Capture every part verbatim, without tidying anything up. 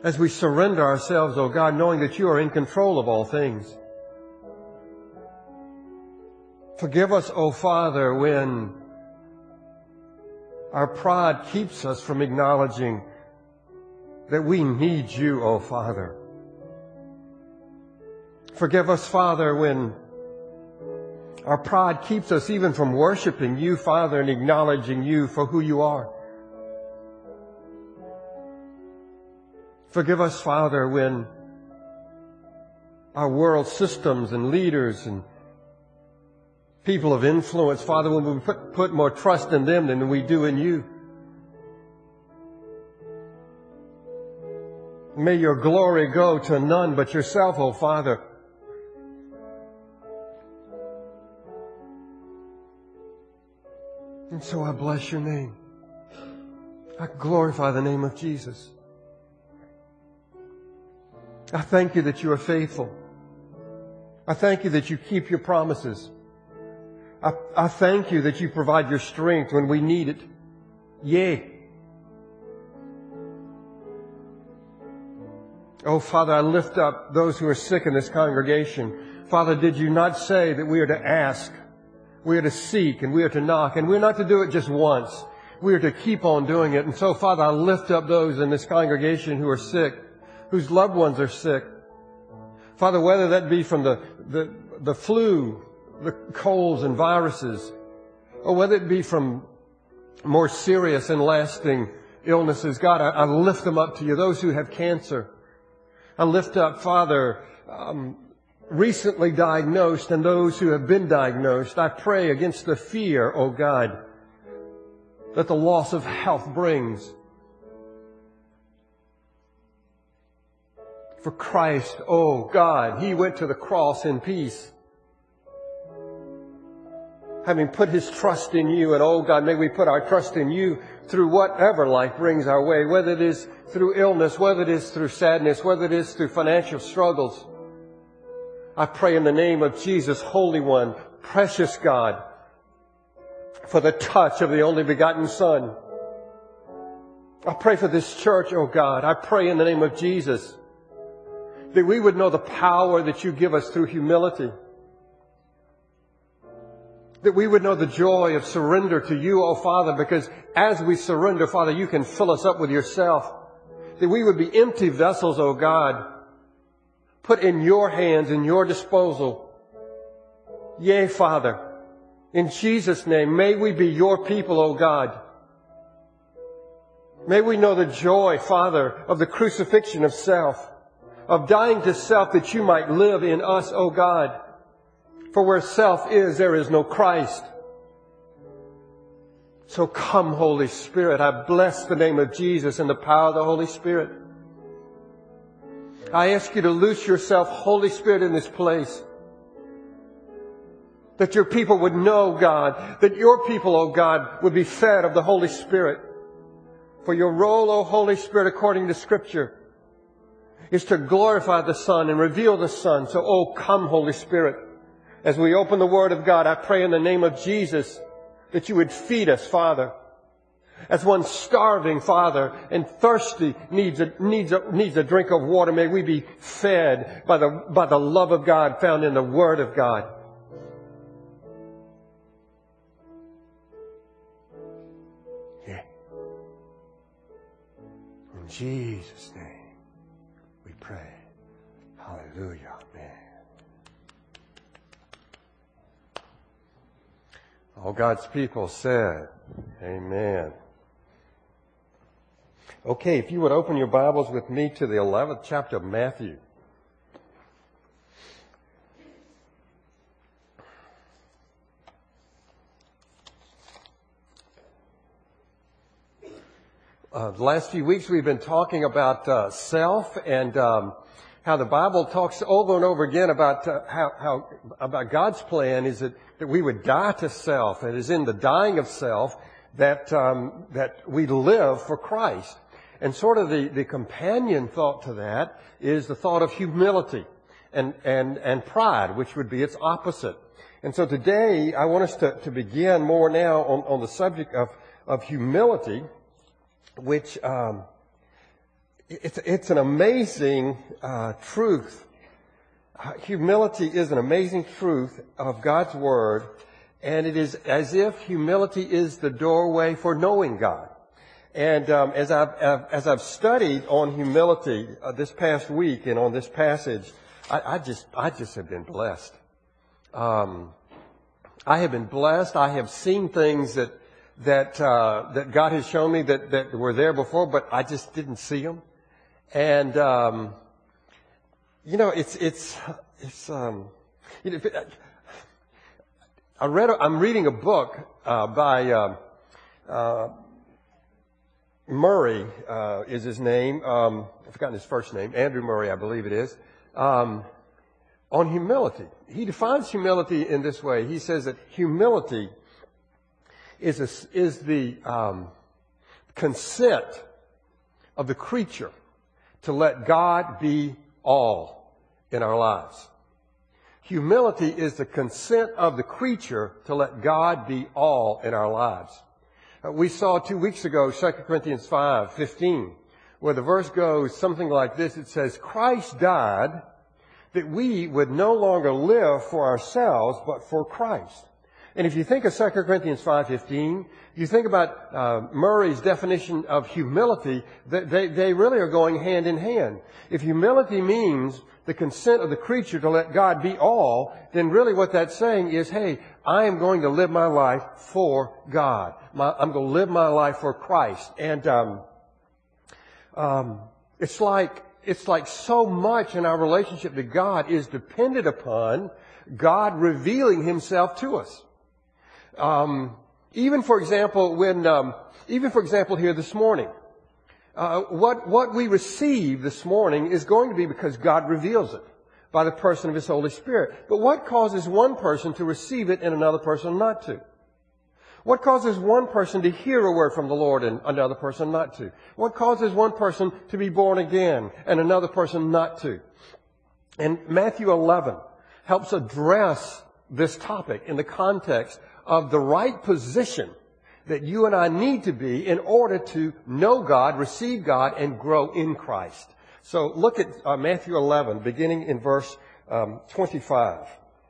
As we surrender ourselves, O God, knowing that You are in control of all things. Forgive us, O Father, when our pride keeps us from acknowledging that we need You, O Father. Forgive us, Father, when our pride keeps us even from worshiping You, Father, and acknowledging You for who You are. Forgive us, Father, when our world systems and leaders and people of influence, Father, when we put, put more trust in them than we do in You. May Your glory go to none but Yourself, O Father. And so I bless Your name. I glorify the name of Jesus. I thank You that You are faithful. I thank You that You keep Your promises. I, I thank You that You provide Your strength when we need it. Yea. Oh, Father, I lift up those who are sick in this congregation. Father, did You not say that we are to ask, we are to seek, and we are to knock, and we're not to do it just once. We are to keep on doing it. And so, Father, I lift up those in this congregation who are sick, whose loved ones are sick. Father, whether that be from the, the, the flu, the colds and viruses, or whether it be from more serious and lasting illnesses, God, I, I lift them up to You. Those who have cancer, I lift up, Father, um, recently diagnosed and those who have been diagnosed. I pray against the fear, oh God, that the loss of health brings. For Christ, oh God, He went to the cross in peace, having put His trust in You. And oh God, may we put our trust in You through whatever life brings our way, whether it is through illness, whether it is through sadness, whether it is through financial struggles. I pray in the name of Jesus, Holy One, precious God, for the touch of the only begotten Son. I pray for this church, oh God. I pray in the name of Jesus that we would know the power that You give us through humility. That we would know the joy of surrender to You, oh Father, because as we surrender, Father, You can fill us up with Yourself. That we would be empty vessels, oh God, put in Your hands, in Your disposal. Yea, Father, in Jesus' name, may we be Your people, oh God. May we know the joy, Father, of the crucifixion of self, of dying to self that You might live in us, O God. For where self is, there is no Christ. So come, Holy Spirit. I bless the name of Jesus and the power of the Holy Spirit. I ask You to loose Yourself, Holy Spirit, in this place. That Your people would know, God, that Your people, O God, would be fed of the Holy Spirit. For Your role, O Holy Spirit, according to Scripture, is to glorify the Son and reveal the Son. So, oh, come, Holy Spirit. As we open the Word of God, I pray in the name of Jesus that You would feed us, Father. As one starving, Father, and thirsty needs a, needs a, needs a drink of water, may we be fed by the, by the love of God found in the Word of God. Yeah. In Jesus' name. Pray. Hallelujah. Amen. All God's people said, amen. Okay, if you would open your Bibles with me to the eleventh chapter of Matthew. Uh, the last few weeks we've been talking about uh, self and um, how the Bible talks over and over again about uh, how, how about God's plan is that, that we would die to self. It is in the dying of self that um, that we live for Christ. And sort of the, the companion thought to that is the thought of humility and, and, and pride, which would be its opposite. And so today I want us to, to begin more now on, on the subject of, of humility, which um, it's, it's an amazing uh, truth. Humility is an amazing truth of God's Word, and it is as if humility is the doorway for knowing God. And um, as I've as I've studied on humility uh, this past week and on this passage, I, I just I just have been blessed. Um, I have been blessed. I have seen things that that uh, that God has shown me that that were there before, but I just didn't see them. And um, you know, it's it's it's. Um, you know, I read. I'm reading a book uh, by uh, uh, Murray. Uh, is his name? Um, I've forgotten his first name. Andrew Murray, I believe it is. Um, on humility, he defines humility in this way. He says that humility is a, is the um, consent of the creature to let God be all in our lives. Humility is the consent of the creature to let God be all in our lives. Uh, we saw two weeks ago, Second Corinthians five fifteen, where the verse goes something like this. It says, Christ died that we would no longer live for ourselves, but for Christ. And if you think of Second Corinthians five fifteen, you think about uh, Murray's definition of humility, they, they, they really are going hand in hand. If humility means the consent of the creature to let God be all, then really what that's saying is, hey, I am going to live my life for God. My, I'm going to live my life for Christ. And um, um, it's like it's like so much in our relationship to God is dependent upon God revealing Himself to us. Um, even for example, when, um, even for example here this morning, uh, what, what we receive this morning is going to be because God reveals it by the person of His Holy Spirit. But what causes one person to receive it and another person not to? What causes one person to hear a word from the Lord and another person not to? What causes one person to be born again and another person not to? And Matthew eleven helps address this topic in the context of the right position that you and I need to be in order to know God, receive God, and grow in Christ. So look at uh, Matthew eleven, beginning in verse um, twenty-five.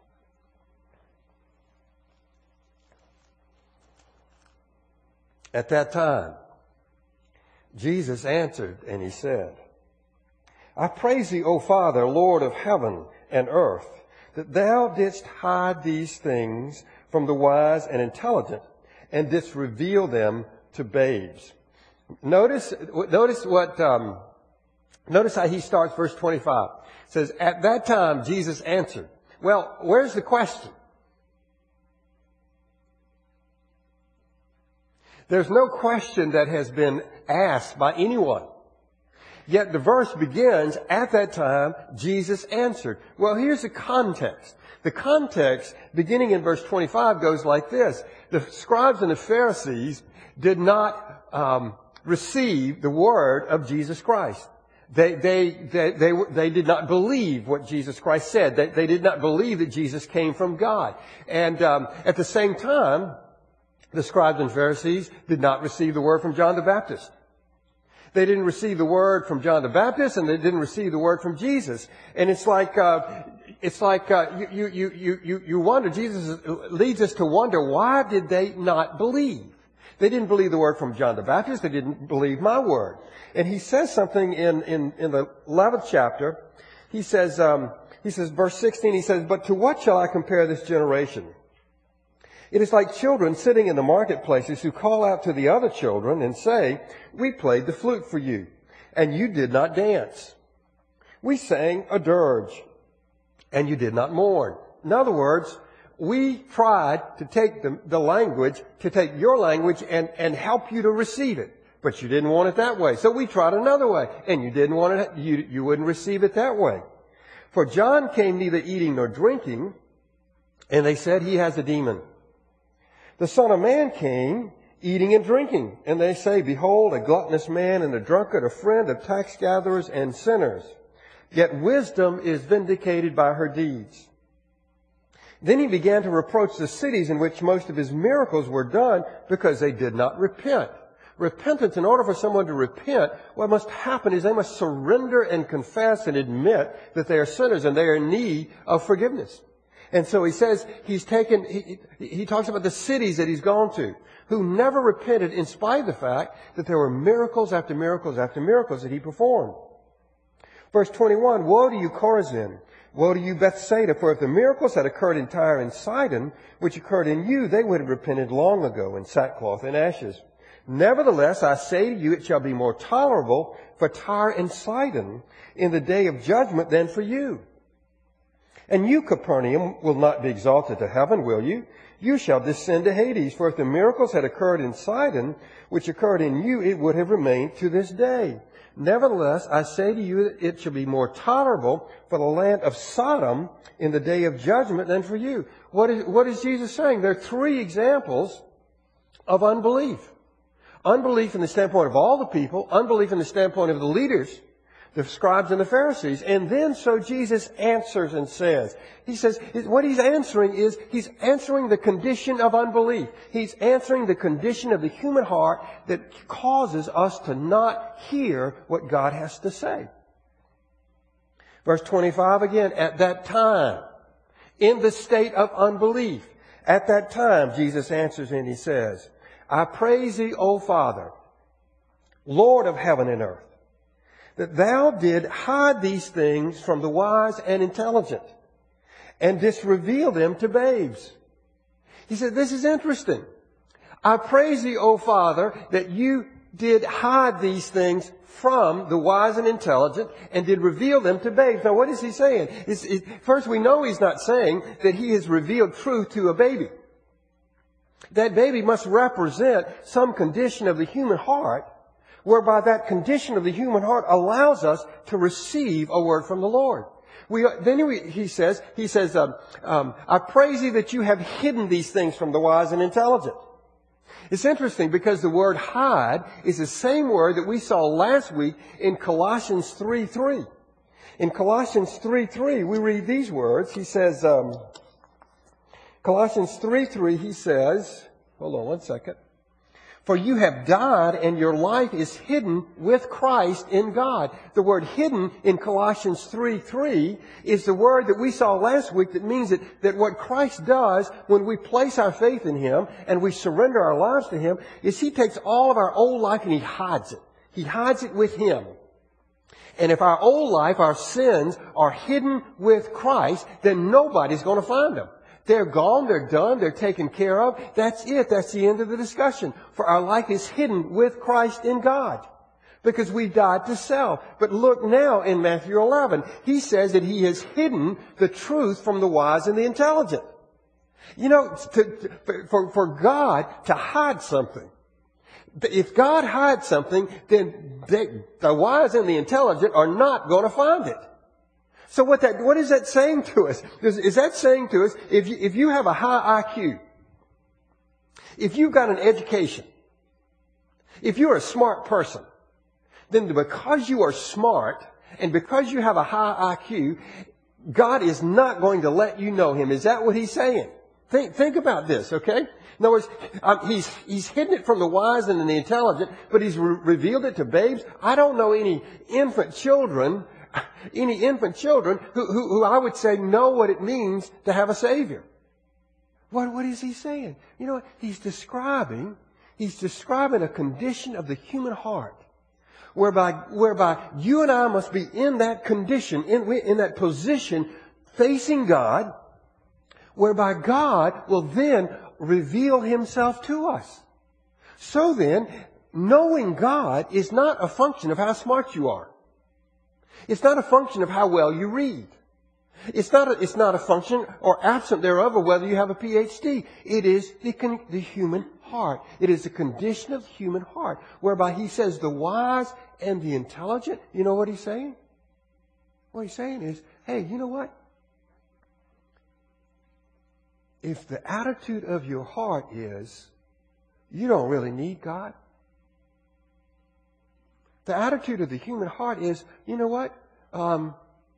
At that time, Jesus answered and He said, I praise Thee, O Father, Lord of heaven and earth, that Thou didst hide these things from the wise and intelligent, and didst reveal them to babes. Notice, notice what, um, notice how he starts verse twenty-five. It says, at that time, Jesus answered. Well, where's the question? There's no question that has been asked by anyone. Yet the verse begins, at that time, Jesus answered. Well, here's the context. The context, beginning in verse twenty-five, goes like this. The scribes and the Pharisees did not um, receive the word of Jesus Christ. They, they, they, they, they did not believe what Jesus Christ said. They, they did not believe that Jesus came from God. And um, at the same time, the scribes and Pharisees did not receive the word from John the Baptist. They didn't receive the word from John the Baptist, and they didn't receive the word from Jesus. And it's like, uh, it's like, uh, you, you, you, you, you wonder, Jesus leads us to wonder, why did they not believe? They didn't believe the word from John the Baptist. They didn't believe my word. And he says something in, in, in the eleventh chapter. He says, um, he says, verse sixteen, he says, but to what shall I compare this generation? It is like children sitting in the marketplaces who call out to the other children and say, we played the flute for you, and you did not dance. We sang a dirge, and you did not mourn. In other words, we tried to take the, the language, to take your language and, and help you to receive it. But you didn't want it that way. So we tried another way, and you didn't want it, you, you wouldn't receive it that way. For John came neither eating nor drinking, and they said he has a demon. The Son of Man came eating and drinking, and they say, behold, a gluttonous man and a drunkard, a friend of tax gatherers and sinners. Yet wisdom is vindicated by her deeds. Then he began to reproach the cities in which most of his miracles were done because they did not repent. Repentance, in order for someone to repent, what must happen is they must surrender and confess and admit that they are sinners and they are in need of forgiveness. And so he says he's taken, he, he talks about the cities that he's gone to, who never repented in spite of the fact that there were miracles after miracles after miracles that he performed. Verse twenty-one, woe to you, Chorazin! Woe to you, Bethsaida! For if the miracles had occurred in Tyre and Sidon, which occurred in you, they would have repented long ago in sackcloth and ashes. Nevertheless, I say to you, it shall be more tolerable for Tyre and Sidon in the day of judgment than for you. And you, Capernaum, will not be exalted to heaven, will you? You shall descend to Hades. For if the miracles had occurred in Sidon, which occurred in you, it would have remained to this day. Nevertheless, I say to you that it shall be more tolerable for the land of Sodom in the day of judgment than for you. What is, what is Jesus saying? There are three examples of unbelief. Unbelief in the standpoint of all the people, unbelief in the standpoint of the leaders, the scribes and the Pharisees. And then so Jesus answers and says, he says, what he's answering is, he's answering the condition of unbelief. He's answering the condition of the human heart that causes us to not hear what God has to say. Verse twenty-five again, at that time, in the state of unbelief, at that time, Jesus answers and he says, I praise thee, O Father, Lord of heaven and earth, that thou did hide these things from the wise and intelligent, and didst reveal them to babes. He said, this is interesting. I praise thee, O Father, that you did hide these things from the wise and intelligent, and did reveal them to babes. Now what is he saying? It's, it, first, we know he's not saying that he has revealed truth to a baby. That baby must represent some condition of the human heart, whereby that condition of the human heart allows us to receive a word from the Lord. We, then we, he says, he says, um, um, I praise thee that you have hidden these things from the wise and intelligent. It's interesting because the word hide is the same word that we saw last week in Colossians three three. In Colossians three three, we read these words. He says, um, Colossians three three, he says, hold on one second. For you have died, and your life is hidden with Christ in God. The word hidden in Colossians three three is the word that we saw last week that means that, that what Christ does when we place our faith in Him and we surrender our lives to Him is He takes all of our old life and He hides it. He hides it with Him. And if our old life, our sins, are hidden with Christ, then nobody's going to find them. They're gone, they're done, they're taken care of. That's it. That's the end of the discussion. For our life is hidden with Christ in God. Because we died to self. But look now in Matthew eleven. He says that He has hidden the truth from the wise and the intelligent. You know, to, to, for, for God to hide something. If God hides something, then they, the wise and the intelligent are not going to find it. So what that, what is that saying to us? Is, is that saying to us, if you, if you have a high I Q, if you've got an education, if you're a smart person, then because you are smart and because you have a high I Q, God is not going to let you know Him. Is that what He's saying? Think, think about this, okay? In other words, um, he's, he's hidden it from the wise and the intelligent, but He's re- revealed it to babes. I don't know any infant children Any infant children who, who, who I would say know what it means to have a Savior. What, what is he saying? You know, he's describing, he's describing a condition of the human heart whereby, whereby you and I must be in that condition, in, in that position, facing God, whereby God will then reveal Himself to us. So then, knowing God is not a function of how smart you are. It's not a function of how well you read. It's not a, it's not a function or absent thereof of whether you have a P H D. It is the, con, the human heart. It is the condition of the human heart, whereby He says the wise and the intelligent. You know what He's saying? What He's saying is, hey, you know what? If the attitude of your heart is, you don't really need God. The attitude of the human heart is, you know what? Um,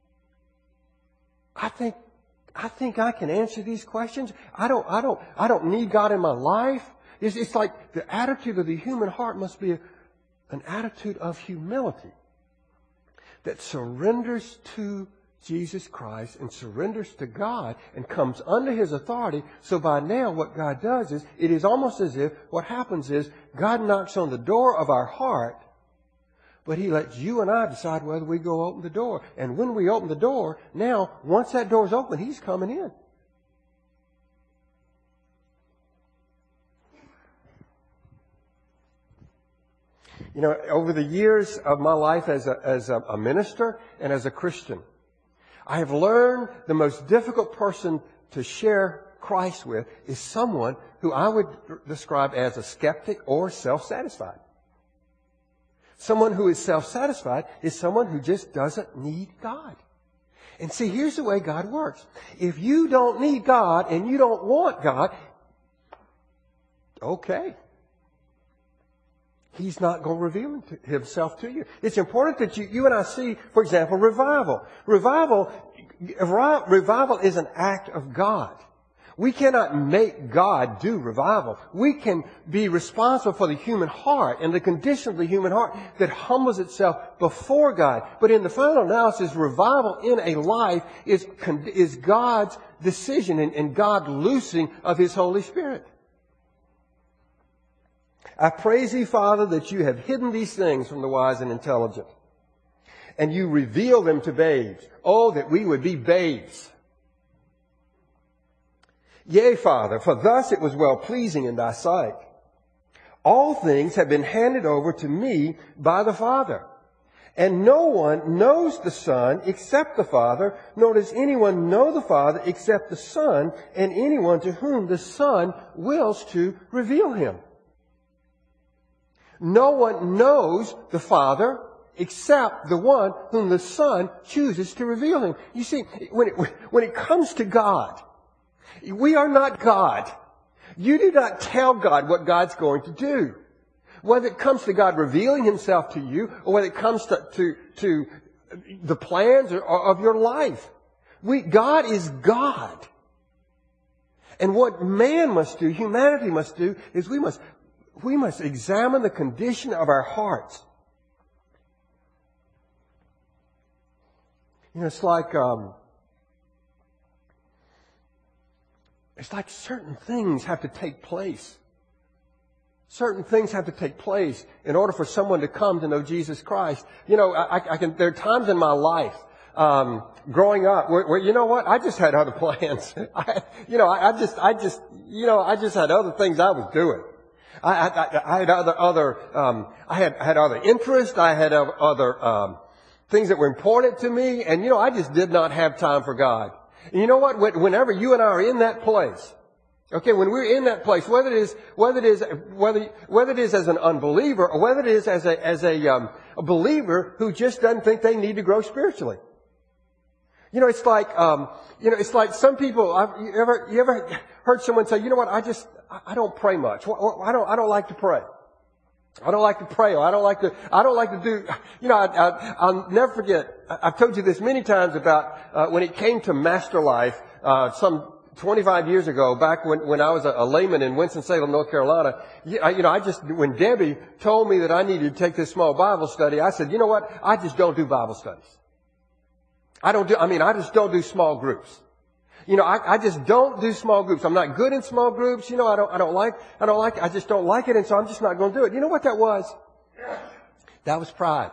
I think, I think I can answer these questions. I don't, I don't, I don't need God in my life. It's, it's like the attitude of the human heart must be a, an attitude of humility that surrenders to Jesus Christ and surrenders to God and comes under His authority. So by now what God does is, it is almost as if what happens is God knocks on the door of our heart, but He lets you and I decide whether we go open the door. And when we open the door, now, once that door's open, He's coming in. You know, over the years of my life as a, as a, a minister and as a Christian, I have learned the most difficult person to share Christ with is someone who I would describe as a skeptic or self-satisfied. Someone who is self-satisfied is someone who just doesn't need God. And see, here's the way God works. If you don't need God and you don't want God, okay. He's not going to reveal Himself to you. It's important that you, you and I see, for example, revival. Revival, revival is an act of God. We cannot make God do revival. We can be responsible for the human heart and the condition of the human heart that humbles itself before God. But in the final analysis, revival in a life is, is God's decision and, and God loosing of His Holy Spirit. I praise Thee, Father, that You have hidden these things from the wise and intelligent, and You reveal them to babes. Oh, that we would be babes. Yea, Father, for thus it was well-pleasing in Thy sight. All things have been handed over to me by the Father. And no one knows the Son except the Father, nor does anyone know the Father except the Son, and anyone to whom the Son wills to reveal Him. No one knows the Father except the one whom the Son chooses to reveal Him. You see, when it, when it comes to God, we are not God. You do not tell God what God's going to do. Whether it comes to God revealing Himself to you, or whether it comes to, to, to the plans of your life. We, God is God. And what man must do, humanity must do, is we must We must examine the condition of our hearts. You know, it's like, um, it's like certain things have to take place. Certain things have to take place in order for someone to come to know Jesus Christ. You know, I, I can, there are times in my life, um, growing up where, where, you know what, I just had other plans. I, you know, I, I just, I just, you know, I just had other things I was doing. I, I, I had other, other, um, I had, had other interests. I had other, um, things that were important to me. And, you know, I just did not have time for God. And you know what? Whenever you and I are in that place, okay, when we're in that place, whether it is, whether it is, whether, whether it is as an unbeliever or whether it is as a, as a, um, a believer who just doesn't think they need to grow spiritually. You know, it's like, um, you know, it's like some people, I've, you ever, you ever heard someone say, you know what, I just, I don't pray much. I don't, I don't like to pray. I don't like to pray. I don't like to, I don't like to do, you know, I, I, I'll never forget, I've told you this many times about, uh, when it came to Master Life, uh, some twenty-five years ago, back when, when I was a, a layman in Winston-Salem, North Carolina, you, I, you know, I just, when Debbie told me that I needed to take this small Bible study, I said, you know what, I just don't do Bible studies. I don't do, I mean, I just don't do small groups. You know, I, I just don't do small groups. I'm not good in small groups. You know, I don't, I don't like, I don't like, I just don't like it. And so I'm just not going to do it. You know what that was? That was pride.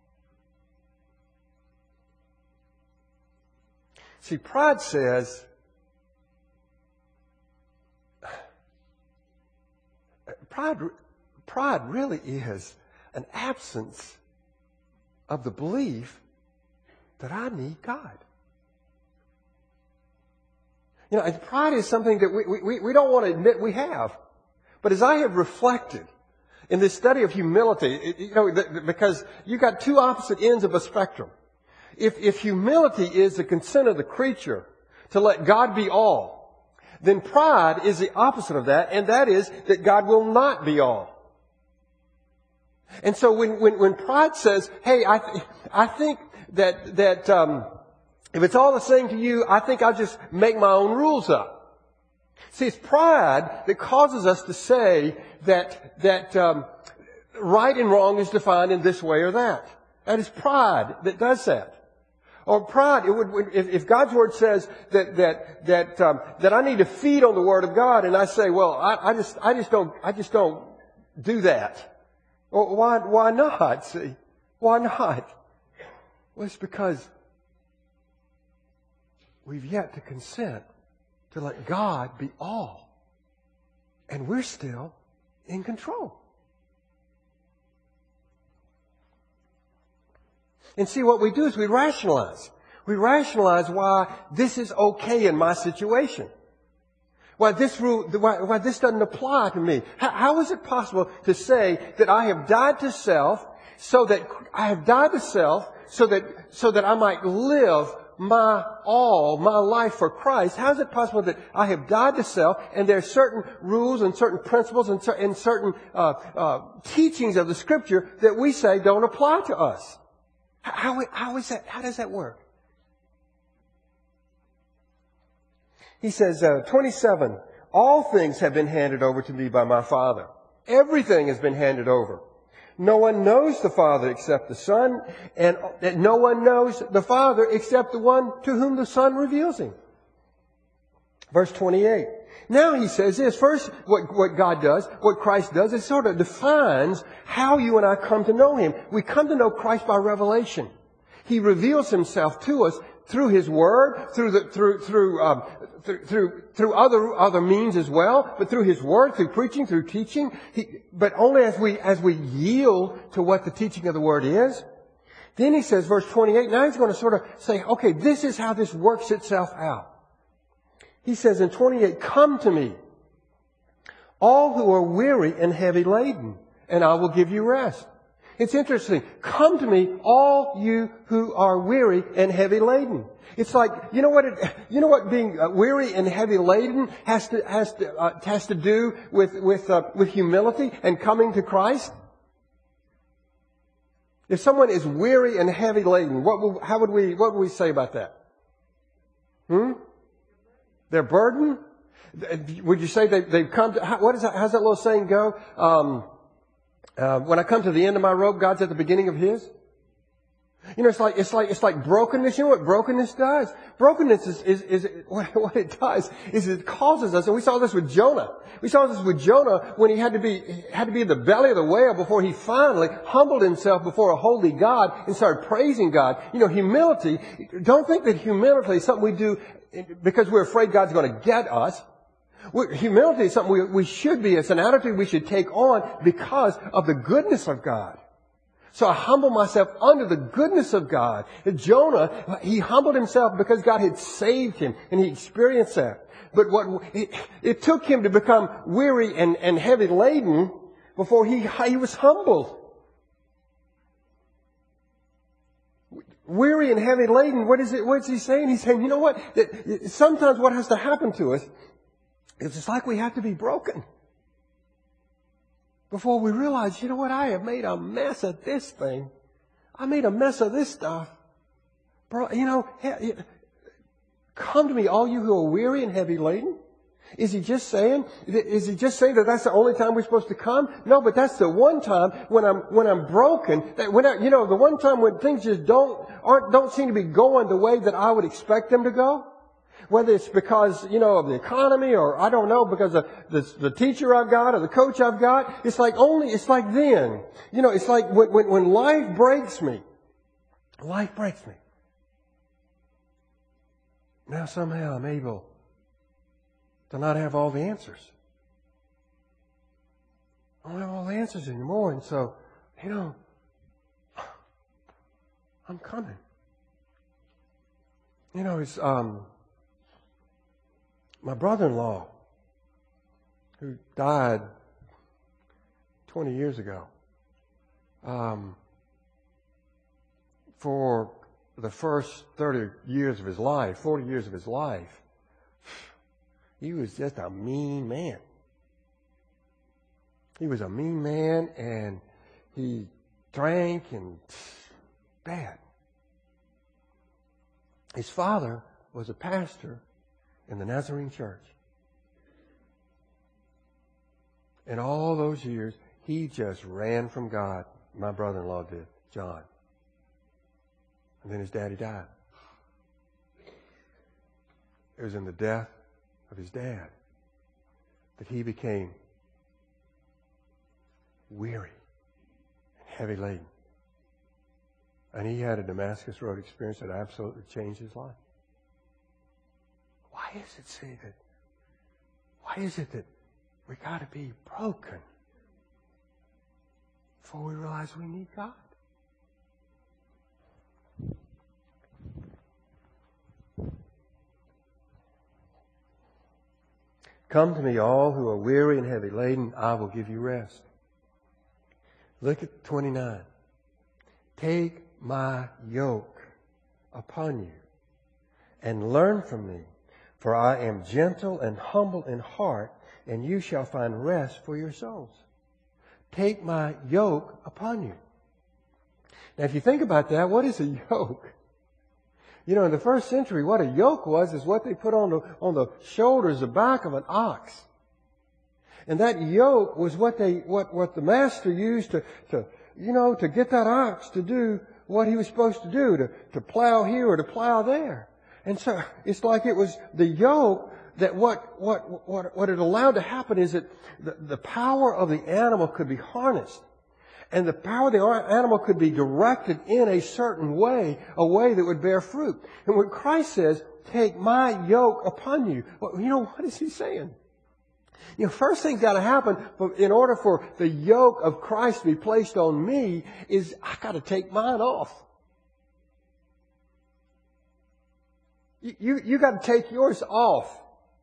See, pride says, pride, pride really is an absence of the belief that I need God. You know, and pride is something that we, we, we don't want to admit we have. But as I have reflected in this study of humility, it, you know, the, the, because you got two opposite ends of a spectrum. If, if humility is the consent of the creature to let God be all, then pride is the opposite of that, and that is that God will not be all. And so when, when, when pride says, hey, I, th- I think that, that, um, if it's all the same to you, I think I'll just make my own rules up. See, it's pride that causes us to say that, that, um, right and wrong is defined in this way or that. That is pride that does that. Or pride, it would, if, if God's Word says that, that, that, um, that I need to feed on the Word of God, and I say, well, I, I just, I just don't, I just don't do that. Well, why, why not? See? Why not? Well, it's because we've yet to consent to let God be all. And we're still in control. And see, what we do is we rationalize. We rationalize why this is okay in my situation. Why this rule, why, why this doesn't apply to me. How, how is it possible to say that I have died to self so that I have died to self so that, so that I might live my all, my life for Christ? How is it possible that I have died to self and there are certain rules and certain principles and, cer- and certain uh, uh, teachings of the Scripture that we say don't apply to us? How, how is that? How does that work? He says, uh, twenty-seven, all things have been handed over to me by my Father. Everything has been handed over. No one knows the Father except the Son, and no one knows the Father except the one to whom the Son reveals Him. Verse twenty-eight. Now he says this. First, what, what God does, what Christ does, it sort of defines how you and I come to know Him. We come to know Christ by revelation. He reveals Himself to us through His Word, through the, through, through, um, through, through, through other, other means as well, but through His Word, through preaching, through teaching. He, but only as we, as we yield to what the teaching of the Word is. Then he says, verse twenty-eight, now he's going to sort of say, okay, this is how this works itself out. He says in twenty-eight, come to me, all who are weary and heavy laden, and I will give you rest. It's interesting. Come to me, all you who are weary and heavy laden. It's like, you know what it, you know what being weary and heavy laden has to, has to, uh, has to do with, with, uh, with humility and coming to Christ? If someone is weary and heavy laden, what will, how would we, what would we say about that? Hmm? Their burden? Would you say they, they've come to, how, what is that, how's that little saying go? Um, uh, when I come to the end of my rope, God's at the beginning of His. You know, it's like, it's like, it's like brokenness. You know what brokenness does? Brokenness is, is, is what, what it does is it causes us, and we saw this with Jonah. We saw this with Jonah when he had to be, had to be in the belly of the whale before he finally humbled himself before a holy God and started praising God. You know, humility, don't think that humility is something we do because we're afraid God's going to get us. Humility is something we, we should be. It's an attitude we should take on because of the goodness of God. So I humble myself under the goodness of God. Jonah, he humbled himself because God had saved him, and he experienced that. But what it, it took him to become weary and, and heavy laden before he he was humbled. Weary and heavy laden. What is it? What's he saying? He's saying, you know what? That sometimes what has to happen to us is it's like we have to be broken before we realize, you know what? I have made a mess of this thing. I made a mess of this stuff. Bro, you know, come to me, all you who are weary and heavy laden. Is he just saying, is he just saying that that's the only time we're supposed to come? No, but that's the one time when I'm, when I'm broken, that when I, you know, the one time when things just don't, aren't, don't seem to be going the way that I would expect them to go. Whether it's because, you know, of the economy or I don't know, because of the, the teacher I've got or the coach I've got. It's like only, it's like then. You know, it's like when, when, when life breaks me. Life breaks me. Now somehow I'm able to not have all the answers. I don't have all the answers anymore. And so, you know, I'm coming. You know, it's, um, my brother-in-law, who died twenty years ago, um, for the first thirty years of his life, forty years of his life, he was just a mean man. He was a mean man, and he drank and bad. His father was a pastor in the Nazarene church. In all those years, he just ran from God. My brother-in-law did, John. And then his daddy died. It was in the death of his dad that he became weary and heavy laden. And he had a Damascus Road experience that absolutely changed his life. Why is it, see, that, why is it that we got to be broken before we realize we need God? Come to me, all who are weary and heavy laden, I will give you rest. Look at twenty-nine. Take my yoke upon you and learn from me, for I am gentle and humble in heart, and you shall find rest for your souls. Take my yoke upon you. Now, if you think about that, what is a yoke? You know, in the first century, what a yoke was is what they put on the, on the shoulders, the back of an ox. And that yoke was what they, what, what the master used to, to, you know, to get that ox to do what he was supposed to do, to, to plow here or to plow there. And so it's like it was the yoke that what, what, what, what it allowed to happen is that the, the power of the animal could be harnessed. And the power of the animal could be directed in a certain way, a way that would bear fruit. And when Christ says, take my yoke upon you, well, you know, what is he saying? You know, first thing's got to happen in order for the yoke of Christ to be placed on me is I got to take mine off. You, you, you got to take yours off.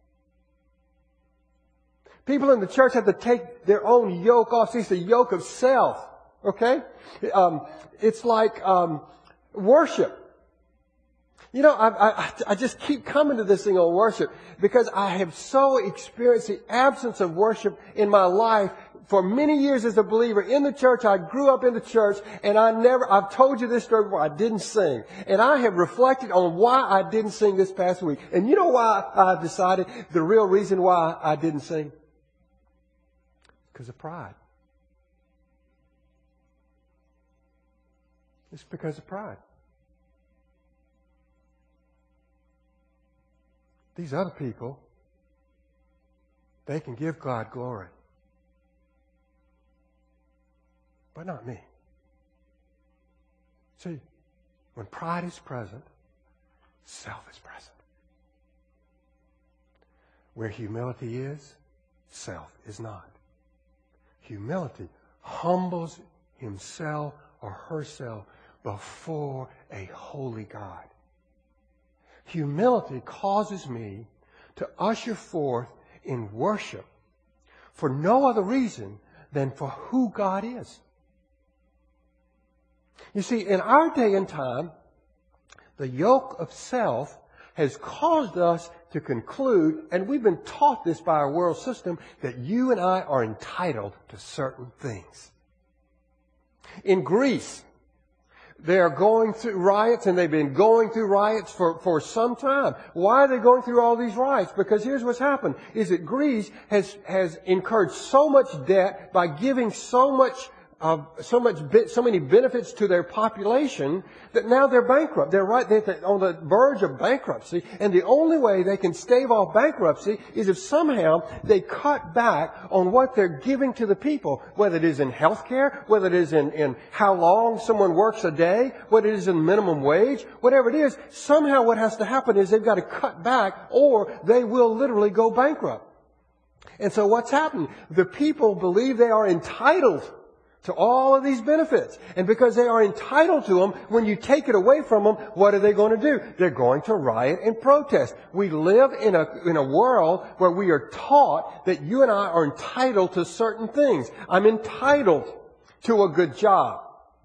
People in the church have to take their own yoke off. See, it's the yoke of self. Okay? Um, it's like um, worship. You know, I, I, I just keep coming to this thing on worship because I have so experienced the absence of worship in my life for many years as a believer in the church. I grew up in the church, and I never, I've told you this story before, I didn't sing. And I have reflected on why I didn't sing this past week. And you know why I've decided the real reason why I didn't sing? Because of pride. It's because of pride. These other people, they can give God glory. But not me. See, when pride is present, self is present. Where humility is, self is not. Humility humbles himself or herself before a holy God. Humility causes me to usher forth in worship for no other reason than for who God is. You see, in our day and time, the yoke of self has caused us to conclude, and we've been taught this by our world system, that you and I are entitled to certain things. In Greece, they are going through riots, and they've been going through riots for, for some time. Why are they going through all these riots? Because here's what's happened, is that Greece has, has incurred so much debt by giving so much Uh, so much, so many benefits to their population that now they're bankrupt. They're right they're on the verge of bankruptcy, and the only way they can stave off bankruptcy is if somehow they cut back on what they're giving to the people, whether it is in healthcare, whether it is in, in how long someone works a day, whether it is in minimum wage, whatever it is. Somehow what has to happen is they've got to cut back, or they will literally go bankrupt. And so what's happened? The people believe they are entitled to all of these benefits. And because they are entitled to them, when you take it away from them, what are they going to do? They're going to riot and protest. We live in a, in a world where we are taught that you and I are entitled to certain things. I'm entitled to a good job.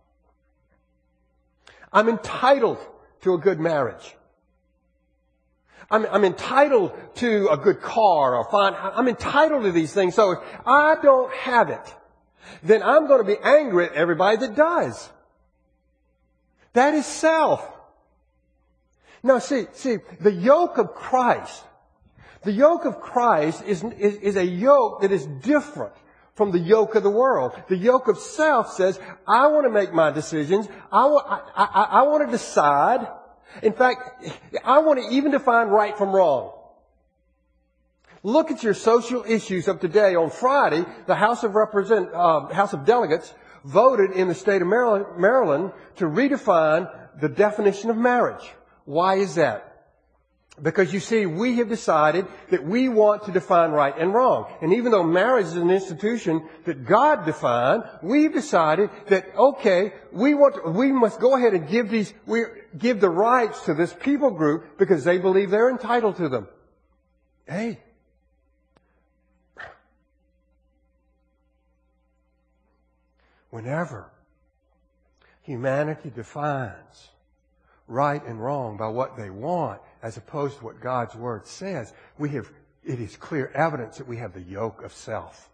I'm entitled to a good marriage. I'm, I'm entitled to a good car or fine. I'm entitled to these things. So if I don't have it, then I'm going to be angry at everybody that does. That is self. Now see, see, the yoke of Christ, the yoke of Christ is, is, is a yoke that is different from the yoke of the world. The yoke of self says, I want to make my decisions. I want, I, I, I want to decide. In fact, I want to even define right from wrong. Look at your social issues of today. On Friday, the House of Represent, uh, House of Delegates voted in the state of Maryland, Maryland to redefine the definition of marriage. Why is that? Because you see, we have decided that we want to define right and wrong. And even though marriage is an institution that God defined, we've decided that, okay, we want to, we must go ahead and give these, we give the rights to this people group because they believe they're entitled to them. Hey. Whenever humanity defines right and wrong by what they want, as opposed to what God's Word says, we have, it is clear evidence that we have the yoke of self.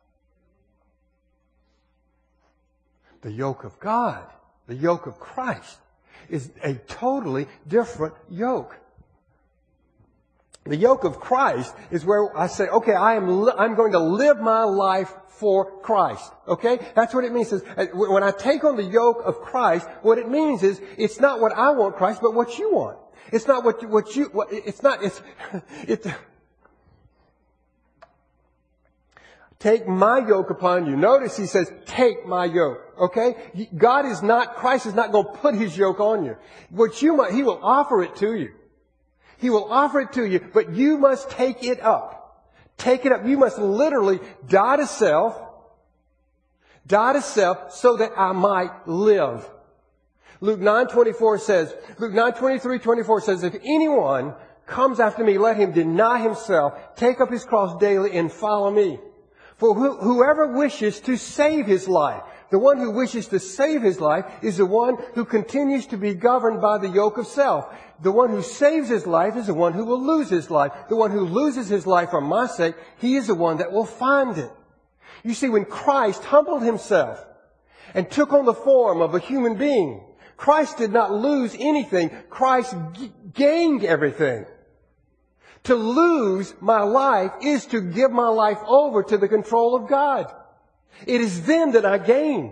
The yoke of God, the yoke of Christ, is a totally different yoke. The yoke of Christ is where I say, okay, I am, li- I'm going to live my life for Christ. Okay? That's what it means. When I take on the yoke of Christ, what it means is, it's not what I want, Christ, but what you want. It's not what you, what you, what, it's not, it's, it's, take my yoke upon you. Notice he says, take my yoke. Okay? God is not, Christ is not going to put his yoke on you. What you might, he will offer it to you. He will offer it to you, but you must take it up. Take it up. You must literally die to self, die to self so that I might live. Luke nine twenty-four says, Luke nine twenty-three, twenty-four says, if anyone comes after me, let him deny himself, take up his cross daily and follow me. For wh- whoever wishes to save his life, the one who wishes to save his life is the one who continues to be governed by the yoke of self. The one who saves his life is the one who will lose his life. The one who loses his life for my sake, he is the one that will find it. You see, when Christ humbled himself and took on the form of a human being, Christ did not lose anything. Christ g- gained everything. To lose my life is to give my life over to the control of God. It is then that I gain.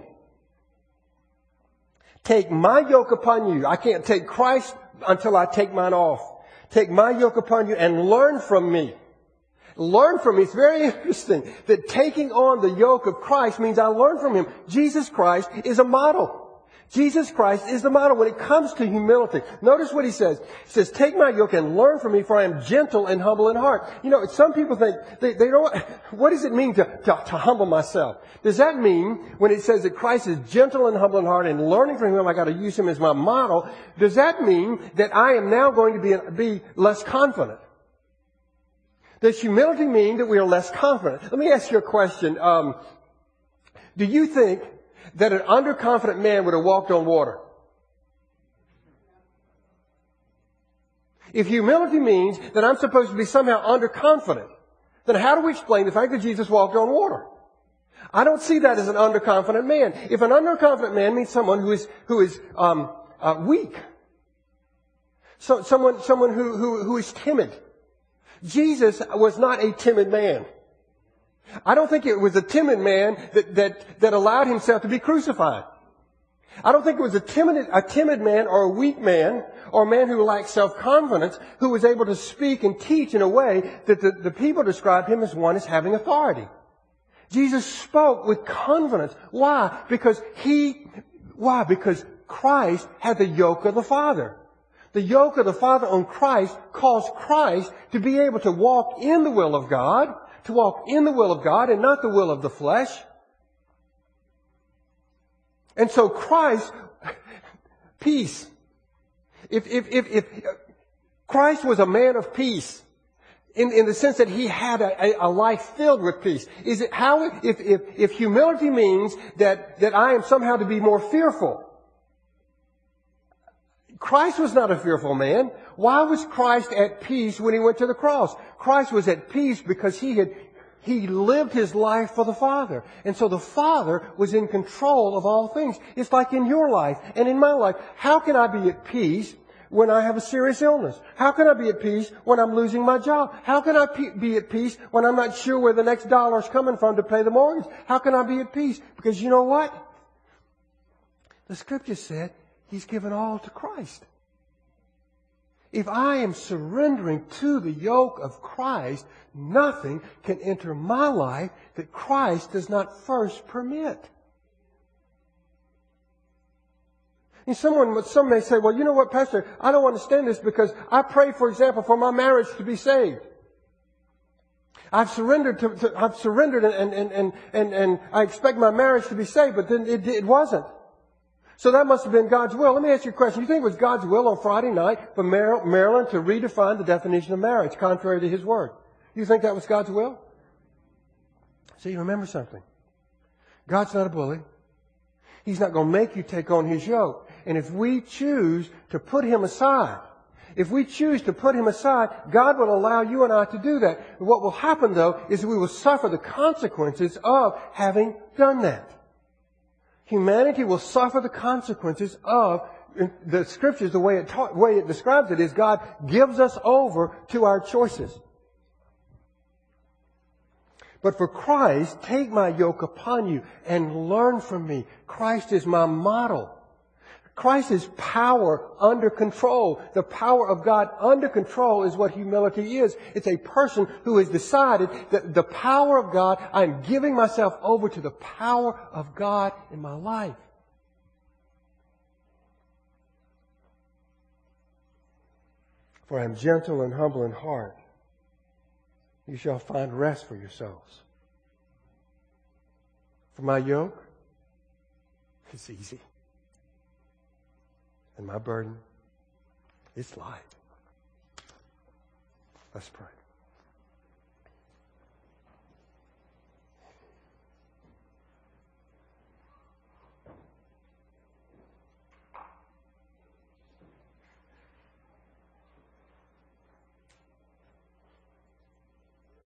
Take my yoke upon you. I can't take Christ until I take mine off. Take my yoke upon you and learn from me. Learn from me. It's very interesting that taking on the yoke of Christ means I learn from him. Jesus Christ is a model. Jesus Christ is the model when it comes to humility. Notice what he says. He says, take my yoke and learn from me, for I am gentle and humble in heart. You know, some people think, they, they don't, what does it mean to, to, to humble myself? Does that mean, when it says that Christ is gentle and humble in heart and learning from him, I got to use him as my model, does that mean that I am now going to be, be less confident? Does humility mean that we are less confident? Let me ask you a question. Um, do you think that an underconfident man would have walked on water? If humility means that I'm supposed to be somehow underconfident, then how do we explain the fact that Jesus walked on water? I don't see that as an underconfident man. If an underconfident man means someone who is who is um, uh, weak, so someone someone who, who who is timid. Jesus was not a timid man. I don't think it was a timid man that, that, that allowed himself to be crucified. I don't think it was a timid, a timid man or a weak man or a man who lacked self-confidence who was able to speak and teach in a way that the, the people described him as one as having authority. Jesus spoke with confidence. Why? Because he, why? Because Christ had the yoke of the Father. The yoke of the Father on Christ caused Christ to be able to walk in the will of God, to walk in the will of God and not the will of the flesh. And so Christ, peace. If, if, if, if Christ was a man of peace, in, in the sense that he had a, a life filled with peace. Is it how, if, if, if humility means that, that I am somehow to be more fearful, Christ was not a fearful man. Why was Christ at peace when he went to the cross? Christ was at peace because he had, he lived his life for the Father. And so the Father was in control of all things. It's like in your life and in my life. How can I be at peace when I have a serious illness? How can I be at peace when I'm losing my job? How can I pe- be at peace when I'm not sure where the next dollar is coming from to pay the mortgage? How can I be at peace? Because you know what? The Scripture said He's given all to Christ. If I am surrendering to the yoke of Christ, nothing can enter my life that Christ does not first permit. And someone, some may say, well, you know what, Pastor, I don't understand this because I pray, for example, for my marriage to be saved. I've surrendered to, to I've surrendered and, and, and, and, and I expect my marriage to be saved, but then it, it wasn't. So that must have been God's will. Let me ask you a question. You think it was God's will on Friday night for Mar- Marilyn to redefine the definition of marriage contrary to His Word? You think that was God's will? See, remember something. God's not a bully. He's not going to make you take on His yoke. And if we choose to put Him aside, if we choose to put Him aside, God will allow you and I to do that. And what will happen, though, is we will suffer the consequences of having done that. Humanity will suffer the consequences of the Scriptures. The way it, ta- way it describes it is God gives us over to our choices. But for Christ, take my yoke upon you and learn from me. Christ is my model. Christ is power under control. The power of God under control is what humility is. It's a person who has decided that the power of God, I'm giving myself over to the power of God in my life. For I am gentle and humble in heart. You shall find rest for your souls. For my yoke is easy. And my burden is light. Let's pray.